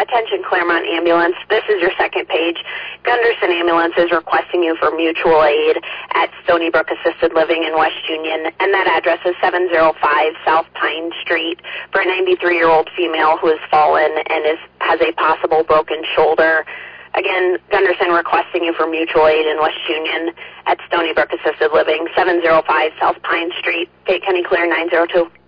Attention Claremont Ambulance, this is your second page. Gunderson Ambulance is requesting you for mutual aid at Stony Brook Assisted Living in West Union, and that address is 705 South Pine Street for a 93-year-old female who has fallen and has a possible broken shoulder. Again, Gunderson requesting you for mutual aid in West Union at Stony Brook Assisted Living, 705 South Pine Street, Fayette County Clear 902.